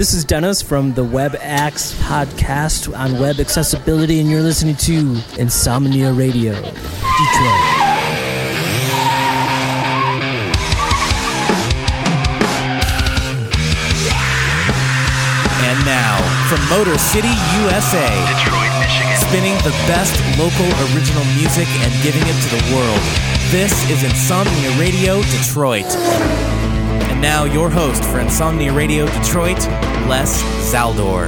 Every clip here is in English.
This is Dennis from the WebAx podcast on web accessibility, and you're listening to Insomnia Radio, Detroit. And now, from Motor City, USA, Detroit, Michigan, spinning the best local original music and giving it to the world, this is Insomnia Radio, Detroit. And now, your host for Insomnia Radio, Detroit, Les Zaldor.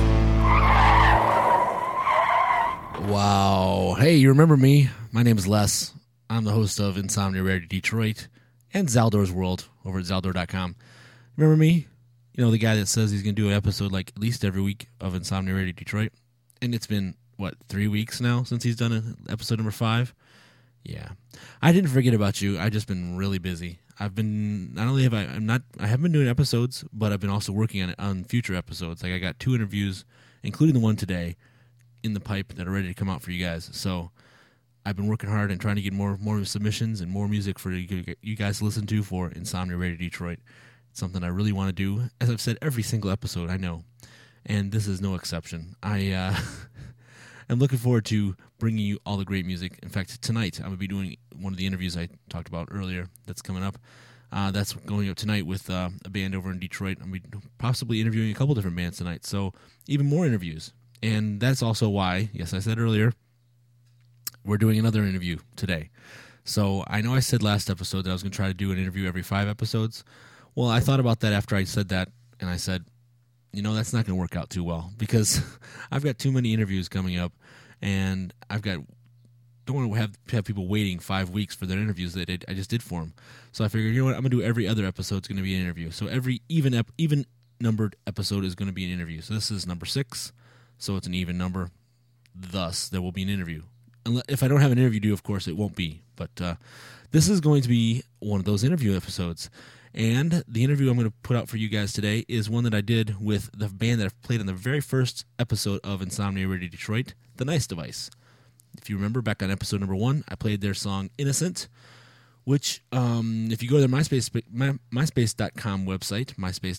Wow. Hey, you remember me? My name is Les. I'm the host of Insomnia Radio, Detroit, and Zaldor's World over at Zaldor.com. Remember me? You know, the guy that says he's going to do an episode like at least every week of Insomnia Radio Detroit. And it's been, 3 weeks now since he's done episode number 5? Yeah. I didn't forget about you. I've just been really busy. I've been, not only have I haven't been doing episodes, but I've been also working on future episodes. Like I got 2 interviews, including the one today, in the pipe that are ready to come out for you guys. So I've been working hard and trying to get more submissions and more music for you guys to listen to for Insomnia Radio Detroit. Something I really want to do, as I've said every single episode, I know, and this is no exception. I'm looking forward to bringing you all the great music. In fact, tonight I'm going to be doing one of the interviews I talked about earlier that's coming up. That's going up tonight with a band over in Detroit. I'm going to be possibly interviewing a couple different bands tonight, so even more interviews. And that's also why, yes, I said earlier, we're doing another interview today. So I know I said last episode that I was going to try to do an interview every 5 episodes. Well, I thought about that after I said that, and I said, that's not going to work out too well because I've got too many interviews coming up, and don't want to have people waiting 5 weeks for their interviews that I just did for them. So I figured, I'm going to do every other episode is going to be an interview. So every even numbered episode is going to be an interview. So this is number 6, so it's an even number. Thus, there will be an interview. If I don't have an interview due, of course, it won't be. But this is going to be one of those interview episodes. And the interview I'm going to put out for you guys today is one that I did with the band that I've played on the very first episode of Insomnia Radio Detroit, The Nice Device. If you remember, back on episode number 1, I played their song Innocent, which, if you go to their MySpace.com website,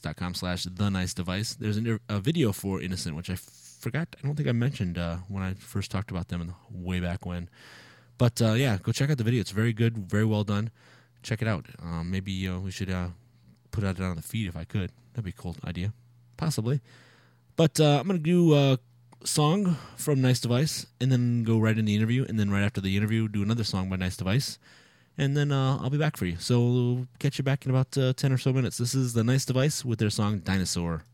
myspace.com/TheNiceDevice, there's a video for Innocent, which I forgot. I don't think I mentioned when I first talked about them way back when. But, yeah, go check out the video. It's very good, very well done. Check it out. Maybe we should put it on the feed if I could. That'd be a cool idea. Possibly. But I'm going to do a song from Nice Device and then go right in the interview. And then right after the interview, do another song by Nice Device. And then I'll be back for you. So we'll catch you back in about 10 or so minutes. This is The Nice Device with their song Dinosaur.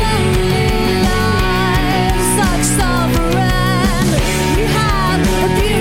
Such sovereign, you have a beautiful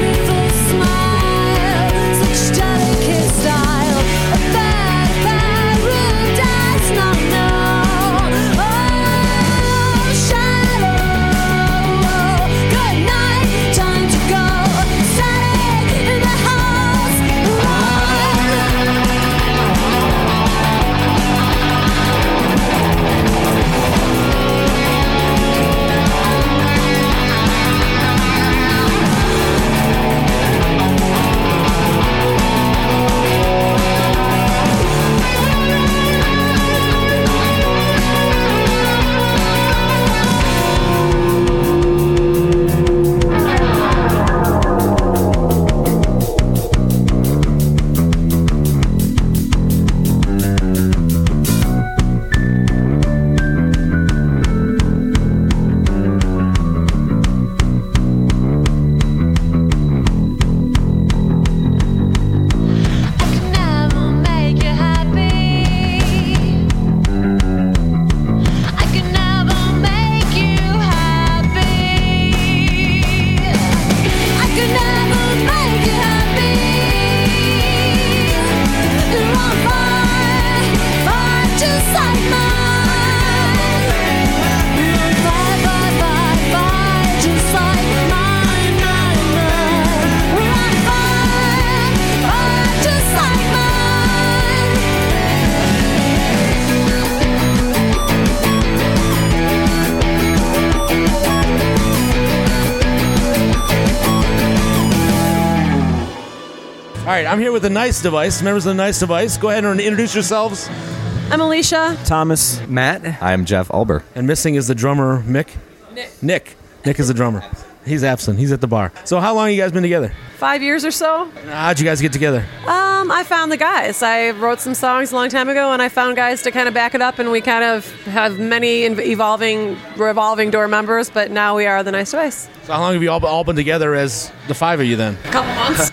All right, I'm here with the Nice Device, members of the Nice Device. Go ahead and introduce yourselves. I'm Alicia. Thomas. Matt. I'm Jeff Ulber. And missing is the drummer, Mick. Nick. Nick is the drummer. He's absent. He's at the bar. So how long have you guys been together? 5 years or so. How'd you guys get together? I found the guys. I wrote some songs a long time ago, and I found guys to kind of back it up, and we kind of have many revolving door members, but now we are the Nice Device. So how long have you all been together as the 5 of you then? A couple months.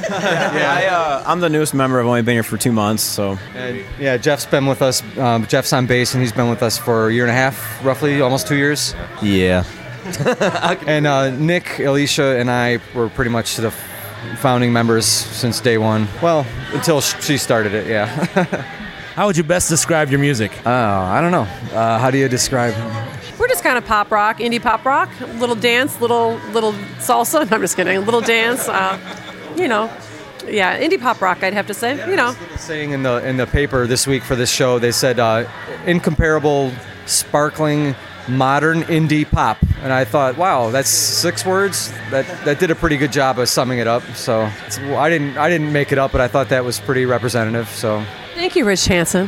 I'm the newest member. I've only been here for 2 months, so. Yeah, Jeff's been with us. Jeff's on bass, and he's been with us for a year and a half, roughly, almost 2 years. Yeah. And Nick, Alicia, and I were pretty much the founding members since day one. Well, until she started it, yeah. How would you best describe your music? I don't know. How do you describe? We're just kind of pop rock, indie pop rock, little dance, little salsa. No, I'm just kidding. Little dance, Yeah, indie pop rock, I'd have to say. Saying in the paper this week for this show, they said incomparable, sparkling, modern indie pop, and I thought, wow, that's 6 words. That did a pretty good job of summing it up. So I didn't make it up, but I thought that was pretty representative. So Thank you, Rich Hansen.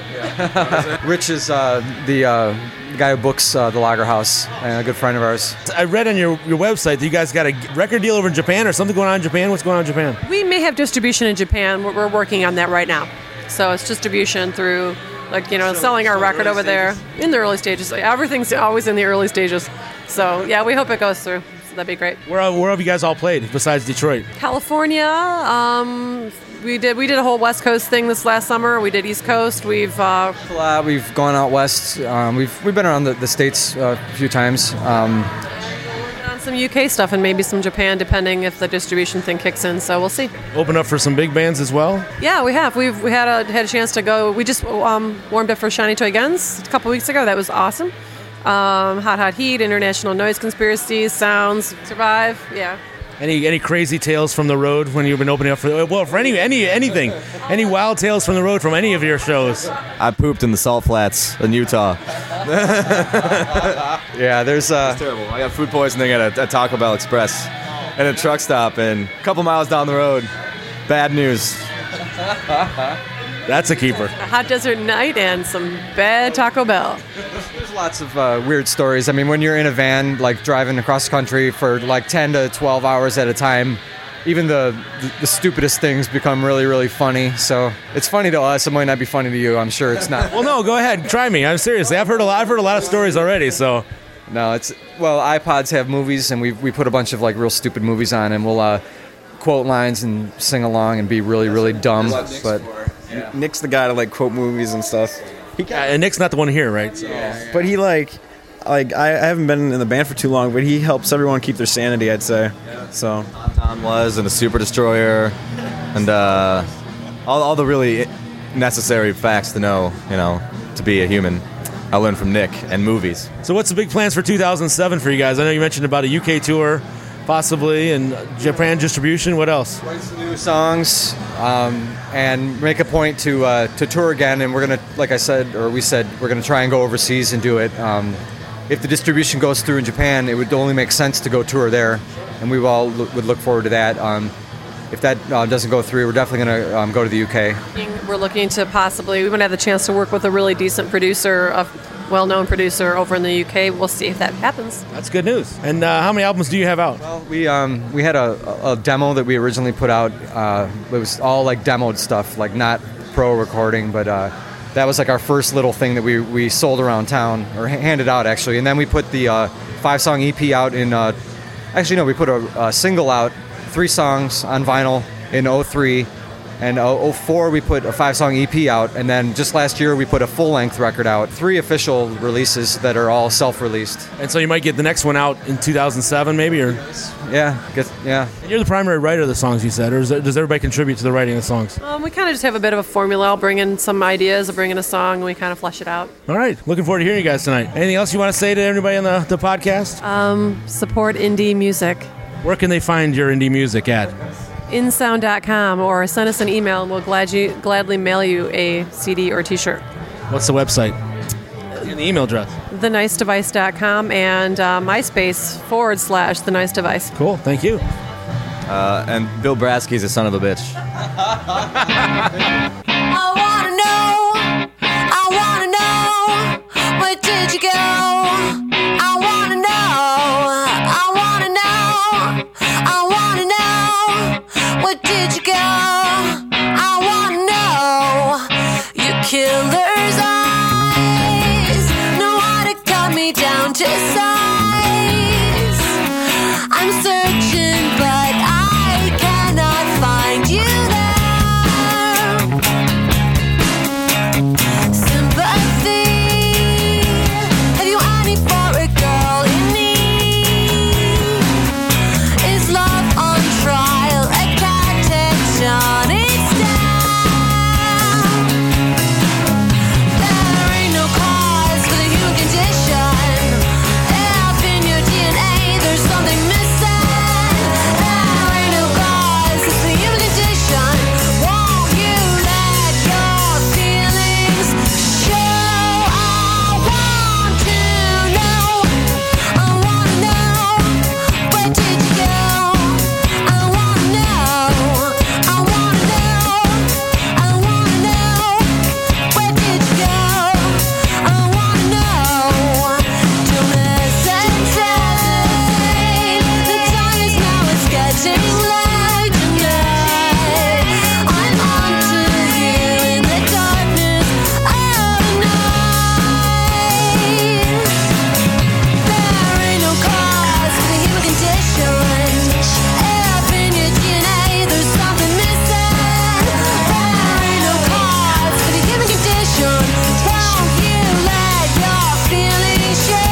Rich is the guy who books the Lager House, and a good friend of ours. I read on your website that you guys got a record deal over in Japan or something going on in Japan. What's going on in Japan? We may have distribution in Japan. We're working on that right now. So it's distribution through, selling our record over there in the early stages. Everything's always in the early stages. So, yeah, we hope it goes through. So that'd be great. Where have you guys all played besides Detroit? California. We did a whole West Coast thing this last summer. We did East Coast. We've gone out west. We've been around the States a few times. on some UK stuff and maybe some Japan, depending if the distribution thing kicks in. So we'll see. Open up for some big bands as well? Yeah, we have. We had a chance to go. We just warmed up for Shiny Toy Guns a couple weeks ago. That was awesome. Hot Heat, International Noise Conspiracy, Sounds, Survive. Yeah. Any crazy tales from the road when you've been opening up for anything? Any wild tales from the road from any of your shows? I pooped in the Salt Flats in Utah. Yeah, there's It's terrible. I got food poisoning at a Taco Bell Express at a truck stop, and a couple miles down the road. Bad news. That's a keeper. A hot desert night and some bad Taco Bell. There's lots of weird stories. I mean, when you're in a van, driving across the country for 10 to 12 hours at a time, even the stupidest things become really, really funny. So it's funny to us. It might not be funny to you. I'm sure it's not. Well, no, go ahead. Try me. I'm seriously. I've heard a lot of stories already. So no, iPods have movies, and we put a bunch of real stupid movies on, and we'll quote lines and sing along and be really, really dumb. But Nick's the guy to quote movies and stuff. and Nick's not the one here, right? So. But he I haven't been in the band for too long, but he helps everyone keep their sanity, I'd say. So Tom was and the Super Destroyer, and all the really necessary facts to know, to be a human. I learned from Nick and movies. So what's the big plans for 2007 for you guys? I know you mentioned about a UK tour, possibly, and Japan distribution. What else? Write some new songs, and make a point to tour again. And we're gonna, we said, we're gonna try and go overseas and do it. If the distribution goes through in Japan, it would only make sense to go tour there, and we all would look forward to that. If that doesn't go through, we're definitely going to go to the UK. We're looking to we might have the chance to work with a really decent producer, a well-known producer over in the UK. We'll see if that happens. That's good news. And how many albums do you have out? Well, we had a demo that we originally put out. It was all demoed stuff, not pro recording, but that was our first little thing that we sold around town, or handed out actually. And then we put the 5-song EP out in. We put a single out. 3 songs on vinyl in 2003, and 2004 we put a 5-song EP out, and then just last year we put a full-length record out. 3 official releases that are all self-released. And so you might get the next one out in 2007 maybe, or? Yeah. And you're the primary writer of the songs, you said, or does everybody contribute to the writing of the songs? We kind of just have a bit of a formula. I'll bring in some ideas, I'll bring in a song, and we kind of flesh it out. All right. Looking forward to hearing you guys tonight. Anything else you want to say to everybody on the podcast? Support indie music. Where can they find your indie music at? Insound.com, or send us an email and we'll gladly mail you a CD or T-shirt. What's the website? And the email address? TheNiceDevice.com and MySpace /TheNiceDevice. Cool. Thank you. And Bill Brasky's a son of a bitch. I wanna know, where did you go? I wanna know, where did you go? I wanna know, your killer's eyes know how to cut me down to size. I'm searching, but I cannot find you there. Sympathy, have you any for a girl in need? Is love on trial, a cat takes on its down. There ain't no cause for the human condition. Up in your DNA, there's something missing. There ain't no cause, it's the human condition. Won't you let your feelings show? I want to know, where did you go? I wanna know, where did you go? I wanna know, don't hesitate. The time is now, it's getting late tonight. I'm onto you in the darkness of the night. There ain't no cause for the human condition. Up in your DNA, there's something missing. There ain't no cause for the human condition. Won't you let your feelings show?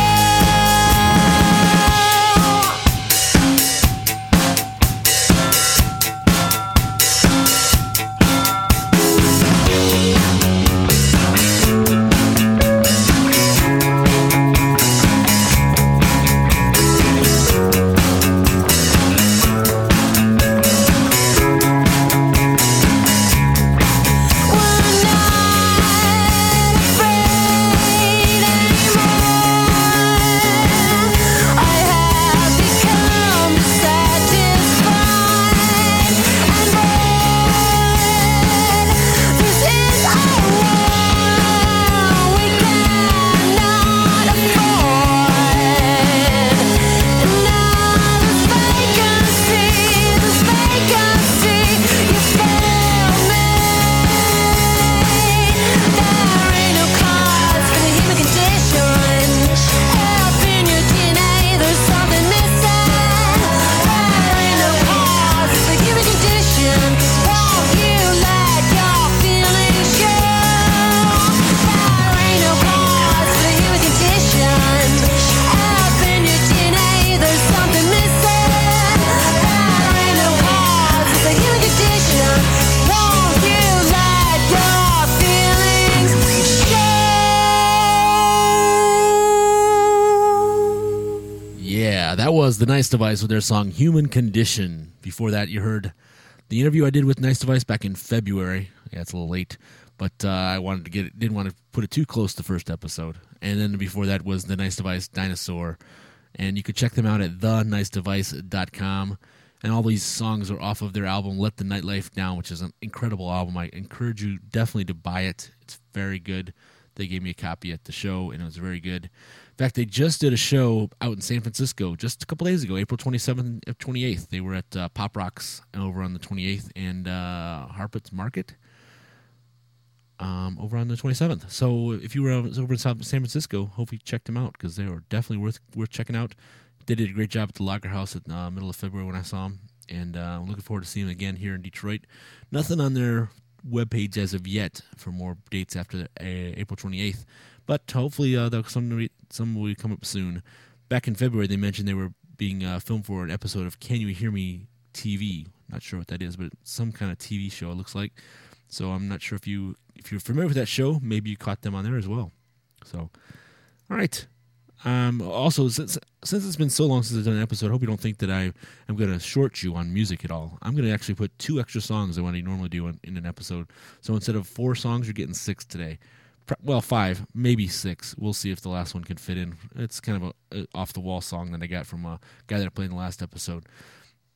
We're not afraid anymore. I have become satisfied and bored. This is our world we cannot afford. And now this vacancy, you fail me. There ain't no cause for the human condition. Up in your DNA, there's something missing. There ain't no cause for the human condition. Won't you let your feelings show? There ain't no cause for the human condition. Up in your DNA, there's something missing. There ain't no cause for the human condition. Won't you let your feelings show? Yeah, that was the Nice Device with their song Human Condition. Before that, you heard the interview I did with Nice Device back in February. Yeah, it's a little late, but I wanted to didn't want to put it too close to the first episode. And then before that was the Nice Device Dinosaur. And you could check them out at theNiceDevice.com. And all these songs are off of their album Let the Nightlife Down, which is an incredible album. I encourage you definitely to buy it. It's very good. They gave me a copy at the show, and it was very good. In fact, they just did a show out in San Francisco just a couple days ago, April 27th and 28th. They were at Pop Rocks over on the 28th and Harput's Market over on the 27th. So if you were over in San Francisco, hope you checked them out because they were definitely worth checking out. They did a great job at the Lager House at the middle of February when I saw them, and I'm looking forward to seeing them again here in Detroit. Nothing on their webpage as of yet for more dates after April 28th, but hopefully some will come up soon. Back in February, they mentioned they were being filmed for an episode of Can You Hear Me TV. Not sure what that is, but it's some kind of TV show, it looks like. So I'm not sure if you're familiar with that show. Maybe you caught them on there as well. So, all right. Also, since it's been so long since I've done an episode, I hope you don't think that I'm going to short you on music at all. I'm going to actually put 2 extra songs than what I normally do in an episode. So instead of 4 songs, you're getting 6 today. Well, 5, maybe 6. We'll see if the last one can fit in. It's kind of a off-the-wall song that I got from a guy that I played in the last episode.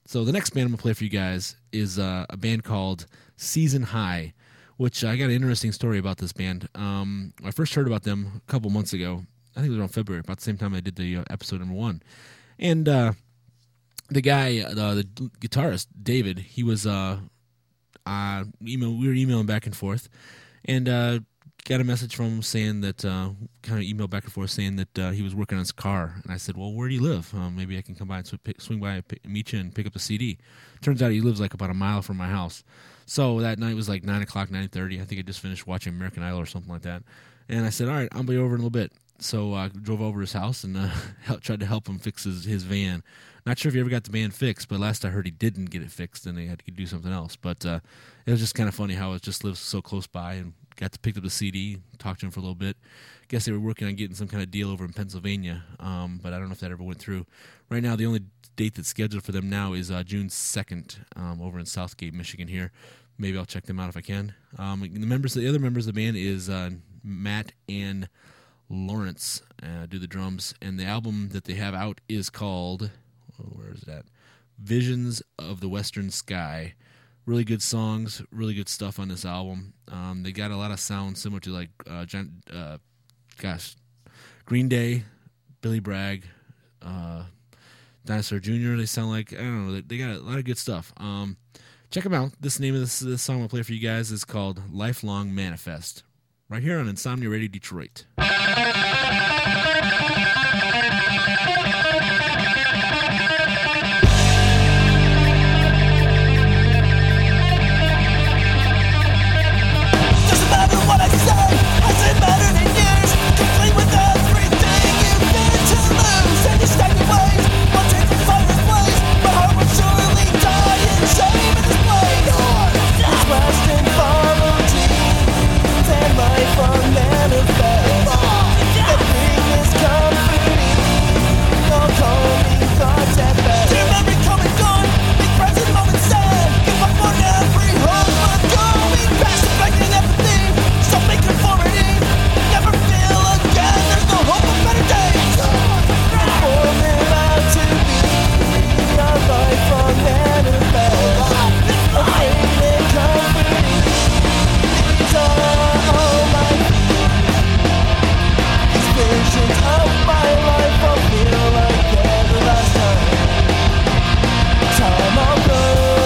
So the next band I'm going to play for you guys is a band called Season High, which I got an interesting story about this band. I first heard about them a couple months ago. I think it was around February, about the same time I did the episode number 1. And the guy, the guitarist, David, he was, we were emailing back and forth, and got a message from him saying that, kind of emailed back and forth saying that he was working on his car. And I said, well, where do you live? Maybe I can come by and swing by and meet you and pick up the CD. Turns out he lives like about a mile from my house. So that night was like 9 o'clock, 9:30. I think I just finished watching American Idol or something like that. And I said, all right, I'll be over in a little bit. So I drove over to his house and tried to help him fix his van. Not sure if he ever got the van fixed, but last I heard he didn't get it fixed and they had to do something else. But it was just kind of funny how it just lives so close by, and got to pick up the CD, talk to him for a little bit. Guess they were working on getting some kind of deal over in Pennsylvania, but I don't know if that ever went through. Right now, the only date that's scheduled for them now is June 2nd over in Southgate, Michigan here. Maybe I'll check them out if I can. The other members of the band is Matt and Lawrence do the drums, and the album that they have out is called, where is that? Visions of the Western Sky. Really good songs, really good stuff on this album. They got a lot of sound similar to like Green Day, Billy Bragg, Dinosaur Jr. They sound like, I don't know, they got a lot of good stuff. Check them out. This name of this song I'll play for you guys is called Lifelong Manifest. Right here on Insomnia Radio Detroit. Doesn't matter what I say, hasn't mattered in years. Complete with everything you've been to lose. And you stack your ways, one take the fire's blaze. My heart will surely die in shame in this place. It's last and follow dreams and life on manifest. Everything is comforting, all calming thoughts at best. Dear memory come and gone, be present moment sad. Give up on every hope but going past. Affecting everything, something conformity. Never feel again, there's no hope of better days. Forming out to be a life on manifest. Afraid and comforting, these are all my these visions of my life. I'll feel like they're the last time I'll go.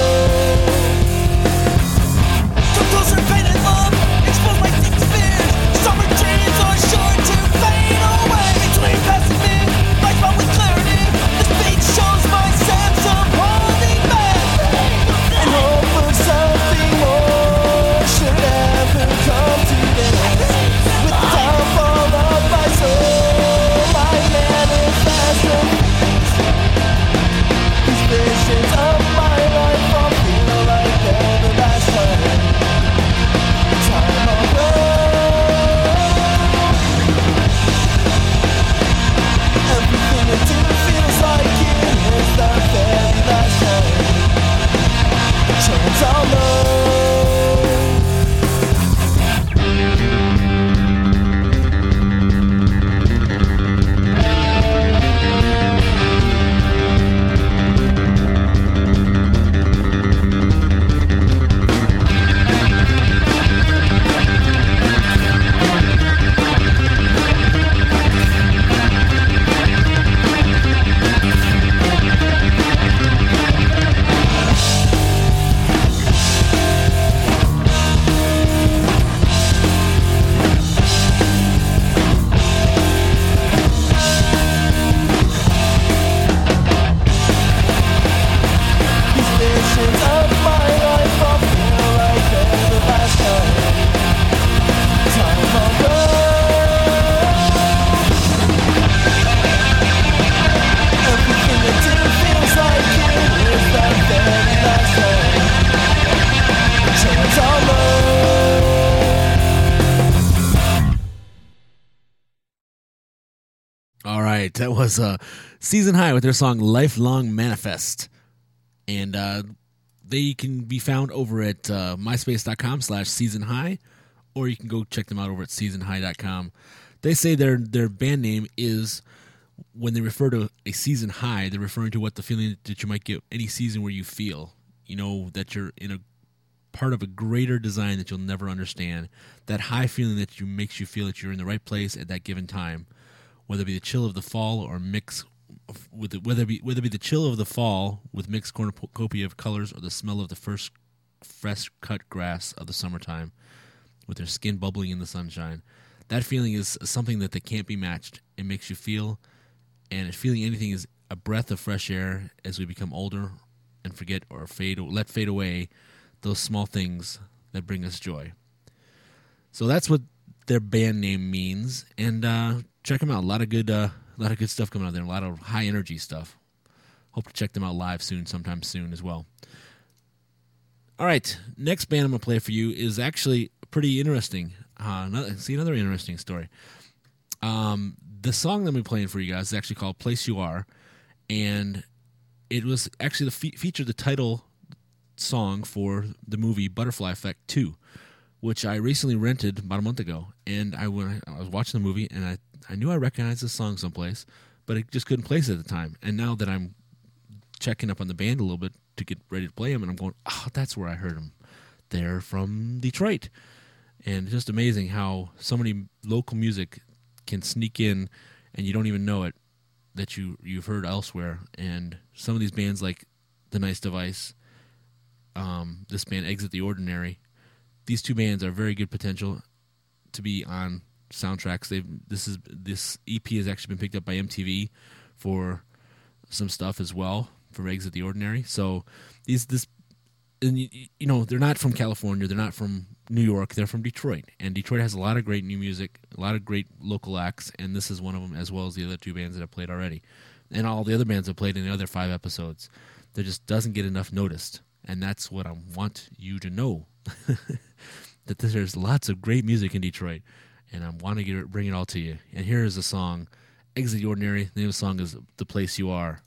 Come closer, pain and love, expose my deepest fears. Summer dreams are sure to fade away. Between passing me, life on with clarity. This beat shows my sense of holding back, and hope of something more should ever come to this. With the downfall of my soul, I manifest these visions of my life. I'll feel like they're the last time I'll go. Everything I do feels like it is the very last chance I'll know. These visions of my life, I'll feel like they're the last time I'll go. Everything I do feels like it is that very last chance I'll know. All right, that was Season High with their song Lifelong Manifest. And they can be found over at myspace.com/seasonhigh, or you can go check them out over at seasonhigh.com. They say their band name is when they refer to a season high, they're referring to what the feeling that you might get any season where you feel, that you're in a part of a greater design that you'll never understand. That high feeling that makes you feel that you're in the right place at that given time, whether it be the chill of the fall or mix with whether it be the chill of the fall with mixed cornucopia of colors, or the smell of the first fresh cut grass of the summertime with their skin bubbling in the sunshine. That feeling is something that can't be matched. It makes you feel, and feeling anything is a breath of fresh air as we become older and forget or let fade away those small things that bring us joy. So that's what their band name means, and check them out. A lot of good stuff coming out there. A lot of high energy stuff. Hope to check them out live sometime soon as well. All right, next band I'm gonna play for you is actually pretty interesting. Another interesting story. The song that I'm playing for you guys is actually called "Place You Are," and it was actually featured the title song for the movie Butterfly Effect 2, which I recently rented about a month ago. And I was watching the movie, and I knew I recognized this song someplace, but I just couldn't place it at the time. And now that I'm checking up on the band a little bit to get ready to play them, and I'm going, that's where I heard them. They're from Detroit. And it's just amazing how so many local music can sneak in and you don't even know it, that you've heard elsewhere. And some of these bands like The Nice Device, this band Exit the Ordinary, these two bands are very good potential to be on soundtracks. This EP has actually been picked up by MTV for some stuff as well for Exit the Ordinary. So they're not from California, they're not from New York, they're from Detroit. And Detroit has a lot of great new music, a lot of great local acts, and this is one of them, as well as the other two bands that I've played already. And all the other bands I've played in the other 5 episodes. That just doesn't get enough noticed. And that's what I want you to know. That there's lots of great music in Detroit, and I want to bring it all to you. And here is a song, Exit the Ordinary. The name of the song is "The Place You Are."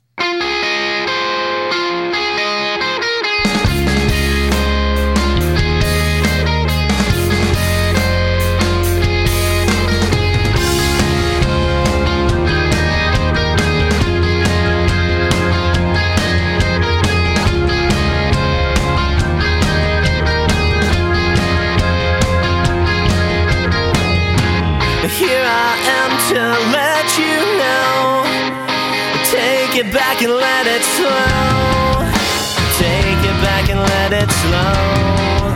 Here I am to let you know. Take it back and let it slow. Take it back and let it slow.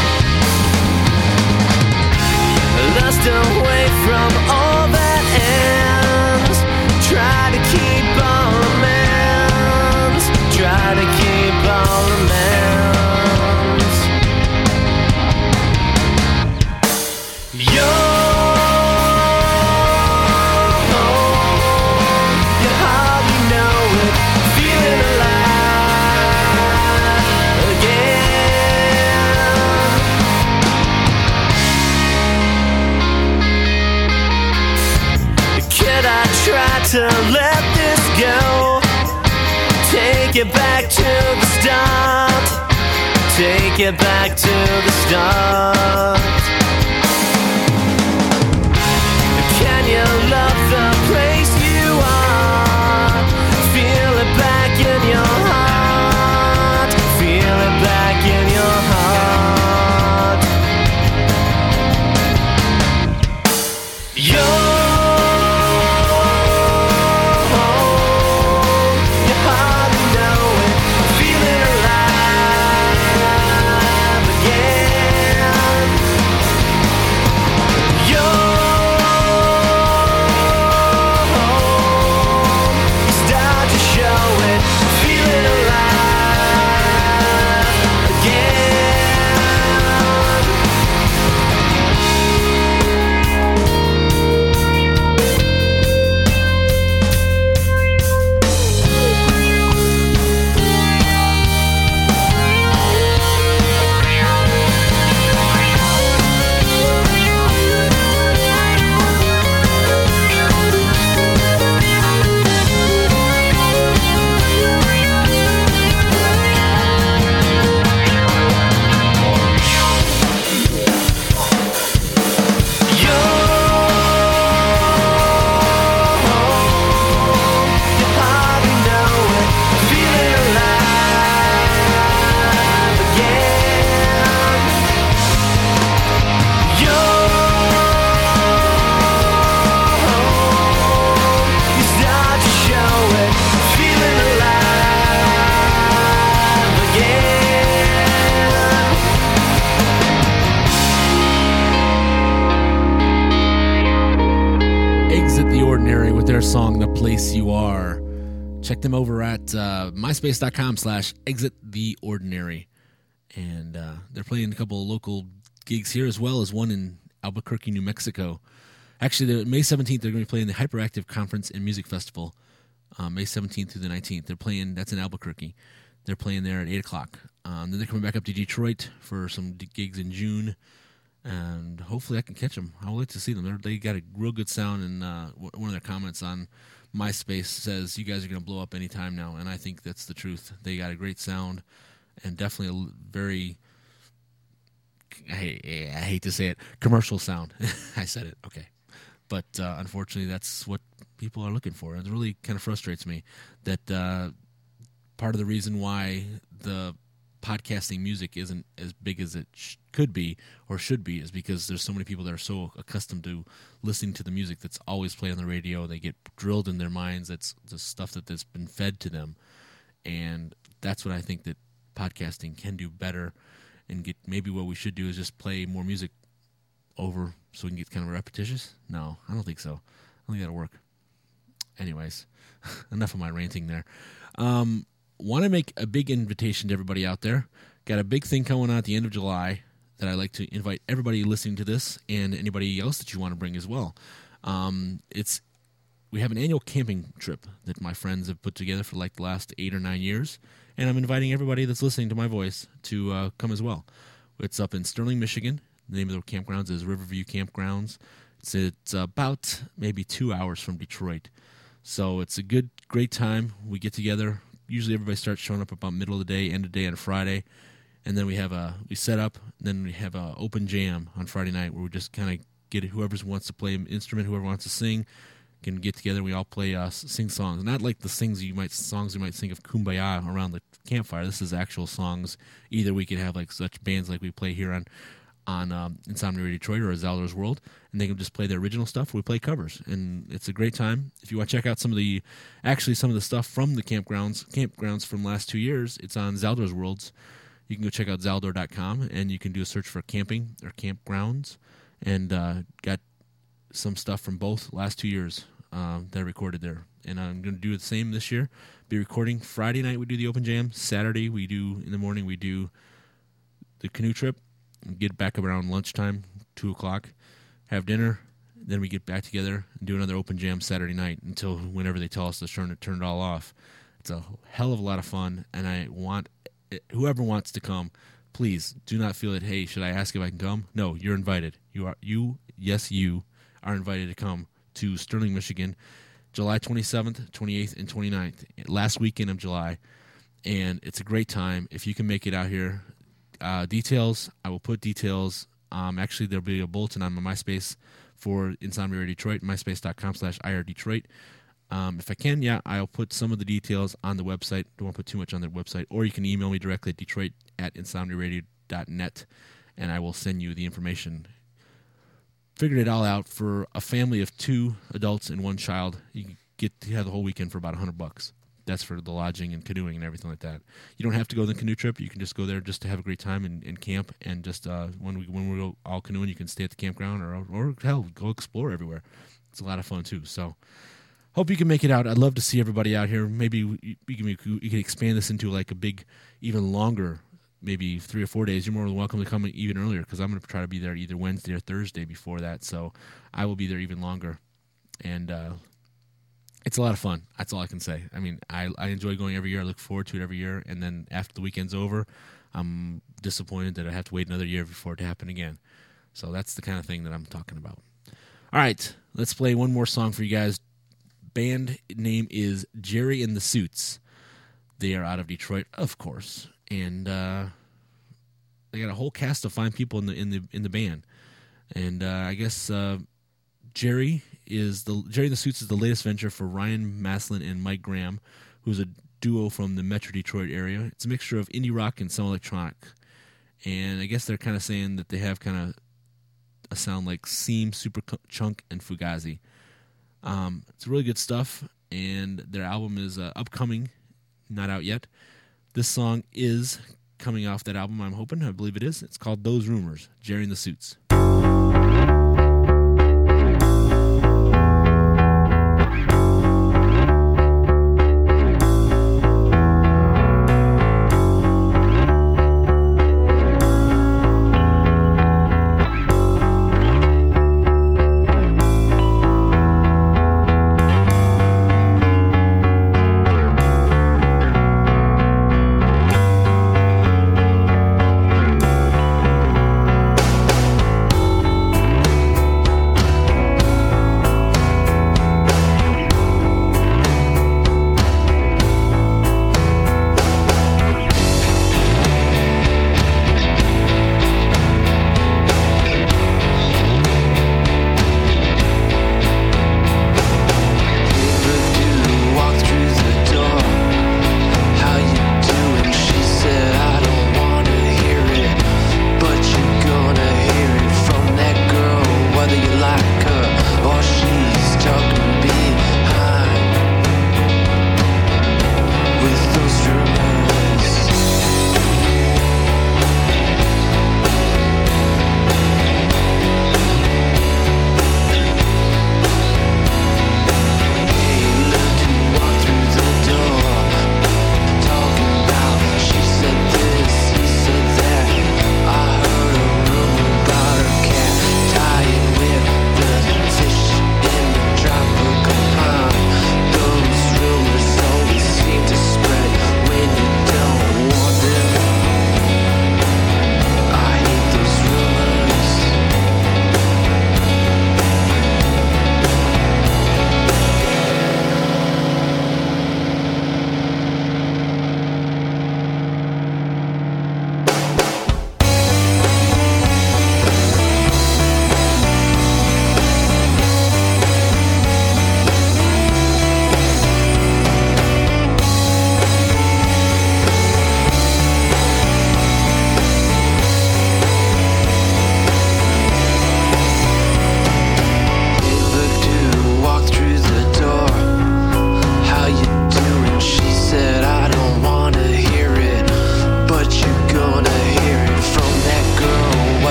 Lust away from all that ends. Try to keep all amends. Try to keep all amends. You're to let this go. Take it back to the start. Take it back to the start. Can you love the place you are? Feel it back in your heart. Feel it back in your heart. You're their song, The Place You Are. Check them over at myspace.com/exittheordinary. And they're playing a couple of local gigs here as well as one in Albuquerque, New Mexico. Actually, May 17th, they're going to be playing the Hyperactive Conference and Music Festival, May 17th through the 19th. They're playing, that's in Albuquerque. They're playing there at 8 o'clock. Then they're coming back up to Detroit for some gigs in June. And hopefully I can catch them. I would like to see them. They got a real good sound, and one of their comments on MySpace says, you guys are going to blow up any time now, and I think that's the truth. They got a great sound, and definitely a very, I hate to say it, commercial sound. I said it, okay. But unfortunately, that's what people are looking for. It really kind of frustrates me that part of the reason why the podcasting music isn't as big as it could be or should be is because there's so many people that are so accustomed to listening to the music that's always played on the radio. They get drilled in their minds. That's the stuff that's been fed to them. And that's what I think that podcasting can do better, and get maybe what we should do is just play more music over so we can get kind of repetitious. No, I don't think so. I don't think that'll work. Anyways, enough of my ranting there. Want to make a big invitation to everybody out there. Got a big thing coming on at the end of July that I'd like to invite everybody listening to this and anybody else that you want to bring as well. We have an annual camping trip that my friends have put together for like the last 8 or 9 years, and I'm inviting everybody that's listening to my voice to come as well. It's up in Sterling, Michigan. The name of the campgrounds is Riverview Campgrounds. It's about maybe 2 hours from Detroit. So it's a great time. We get together. Usually everybody starts showing up about middle of the day, end of the day on Friday. And then we set up, then we have an open jam on Friday night where we just kind of get whoever wants to play an instrument, whoever wants to sing, can get together. We all play, sing songs. Not like the songs you might think of Kumbaya around the campfire. This is actual songs. Either we could have like such bands like we play here on Insomnia Radio Detroit or Zaldor's World, and they can just play their original stuff. We play covers, and it's a great time. If you want to check out some of the stuff from the campgrounds from the last 2 years, it's on Zaldor's Worlds. You can go check out Zaldor.com, and you can do a search for camping or campgrounds, and got some stuff from both last 2 years that I recorded there. And I'm going to do the same this year. Be recording Friday night. We do the open jam. Saturday in the morning we do the canoe trip. Get back around lunchtime, 2 o'clock, have dinner, then we get back together and do another open jam Saturday night until whenever they tell us to turn it all off. It's a hell of a lot of fun, and I want whoever wants to come, please do not feel that, hey, should I ask if I can come? No, you're invited. You are invited to come to Sterling, Michigan, July 27th, 28th, and 29th, last weekend of July, and it's a great time. If you can make it out here, details, I will put details. Actually, there'll be a bulletin on my MySpace for Insomnia Radio Detroit, myspace.com/IRDetroit. If I can, I'll put some of the details on the website. Don't want to put too much on the website. Or you can email me directly at detroit@insomniaradio.net, and I will send you the information. Figured it all out. For a family of 2 adults and 1 child, you can get to have the whole weekend for about $100. That's for the lodging and canoeing and everything like that. You don't have to go on the canoe trip. You can just go there just to have a great time and camp. And just when we're all canoeing, you can stay at the campground or hell, go explore everywhere. It's a lot of fun too. So hope you can make it out. I'd love to see everybody out here. Maybe you can expand this into like a big, even longer, maybe 3 or 4 days. You're more than welcome to come even earlier because I'm going to try to be there either Wednesday or Thursday before that. So I will be there even longer. And it's a lot of fun. That's all I can say. I mean, I enjoy going every year. I look forward to it every year. And then after the weekend's over, I'm disappointed that I have to wait another year before it to happen again. So that's the kind of thing that I'm talking about. All right, let's play one more song for you guys. Band name is Jerry and the Suits. They are out of Detroit, of course. And they got a whole cast of fine people in the band. And I guess Jerry and the Suits is the latest venture for Ryan Maslin and Mike Graham, who's a duo from the Metro Detroit area. It's a mixture of indie rock and some electronic. And I guess they're kind of saying that they have kind of a sound like Seam, Superchunk, and Fugazi. It's really good stuff, and their album is upcoming, not out yet. This song is coming off that album, I believe it is. It's called Those Rumors, Jerry and the Suits.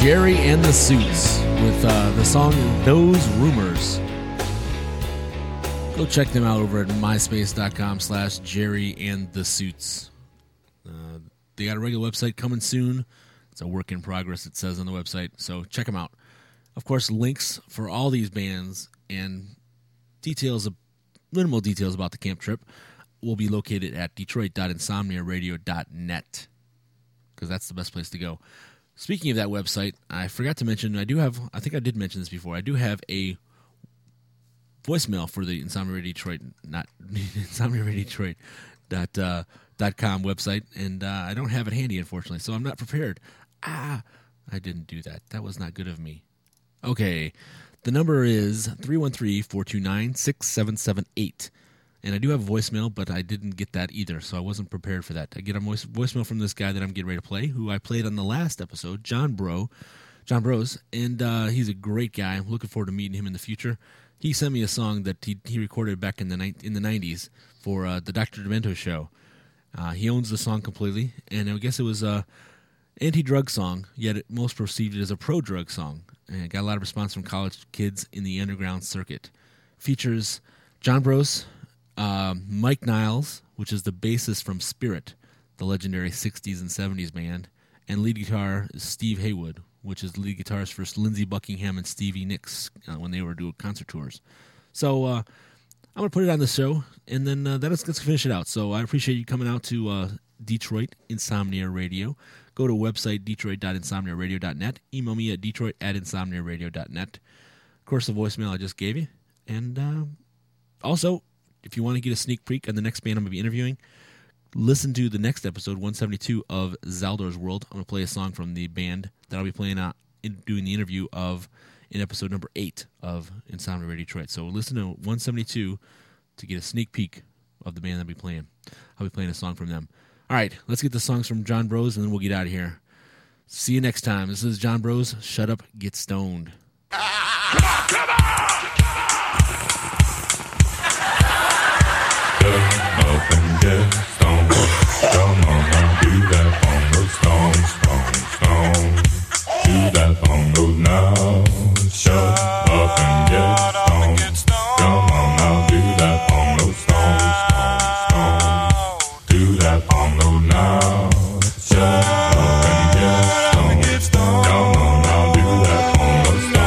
Jerry and the Suits with the song Those Rumors. Go check them out over at myspace.com/Jerry and the Suits. They got a regular website coming soon. It's a work in progress, it says on the website, so check them out. Of course, links for all these bands and minimal details about the camp trip will be located at detroit.insomniaradio.net, because that's the best place to go. Speaking of that website, I forgot to mention, I think I did mention this before, I do have a voicemail for the Insomnia Radio Detroit, not InsomniaRadioDetroit.com website, and I don't have it handy, unfortunately, so I'm not prepared. I didn't do that. That was not good of me. Okay, the number is 313-429-6778. And I do have a voicemail, but I didn't get that either, so I wasn't prepared for that. I get a voicemail from this guy that I'm getting ready to play, who I played on the last episode, John Bros, and he's a great guy. I'm looking forward to meeting him in the future. He sent me a song that he recorded back in the 90s for the Dr. Demento show. He owns the song completely, and I guess it was an anti-drug song, yet it most perceived it as a pro-drug song. And it got a lot of response from college kids in the underground circuit. Features John Bros, Mike Niles, which is the bassist from Spirit, the legendary 60s and 70s band, and lead guitar is Steve Haywood, which is the lead guitarist for Lindsey Buckingham and Stevie Nicks when they were doing concert tours. So I'm going to put it on the show, and then let's finish it out. So I appreciate you coming out to Detroit Insomnia Radio. Go to website detroit.insomniaradio.net. Email me at detroit@insomniaradio.net. Of course, the voicemail I just gave you. And also, if you want to get a sneak peek on the next band I'm going to be interviewing, listen to the next episode, 172 of Zaldor's World. I'm going to play a song from the band that I'll be playing doing the interview of in episode number 8 of Insomnia Radio Detroit. So listen to 172 to get a sneak peek of the band I'll be playing. I'll be playing a song from them. All right, let's get the songs from John Bros, and then we'll get out of here. See you next time. This is John Bros. Shut Up, Get Stoned. Up and get stoned. Come on now, do that bongo, stone. Do that bongo now. Shut up and get stoned. Come on now, do that bongo, stone. Do that bongo now. Shut up and get stoned. Come on now, do that bongo, stone.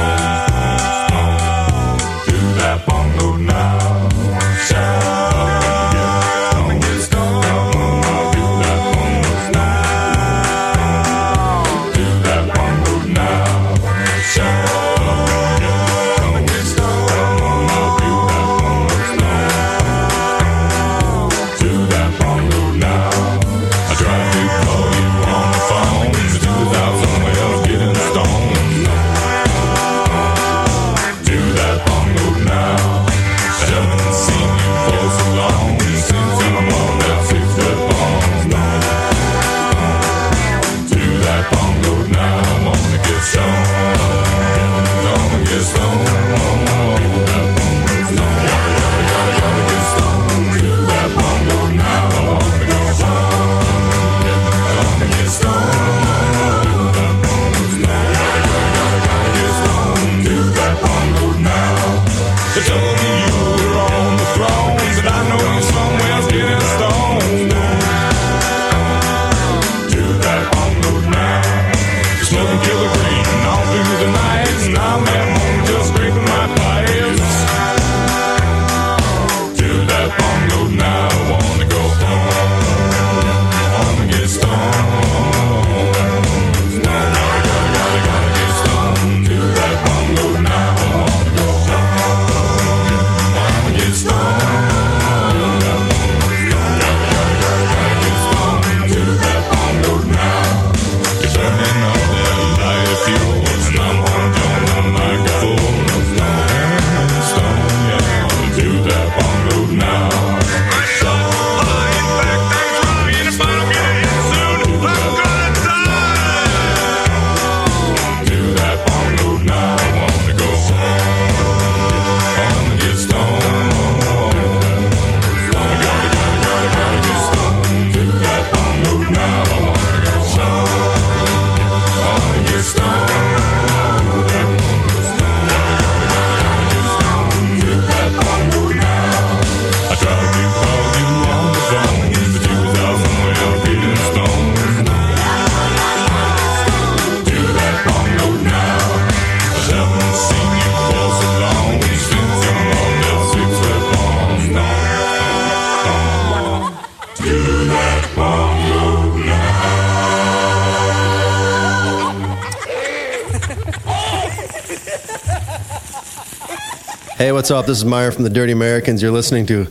Hey, what's up? This is Meyer from the Dirty Americans. You're listening to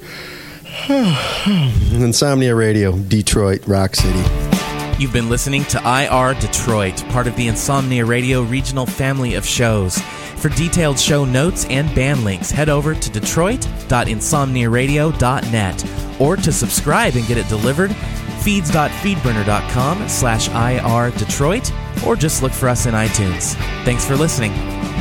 Insomnia Radio, Detroit, Rock City. You've been listening to IR Detroit, part of the Insomnia Radio regional family of shows. For detailed show notes and band links, head over to detroit.insomniaradio.net, or to subscribe and get it delivered, feeds.feedburner.com/IR Detroit, or just look for us in iTunes. Thanks for listening.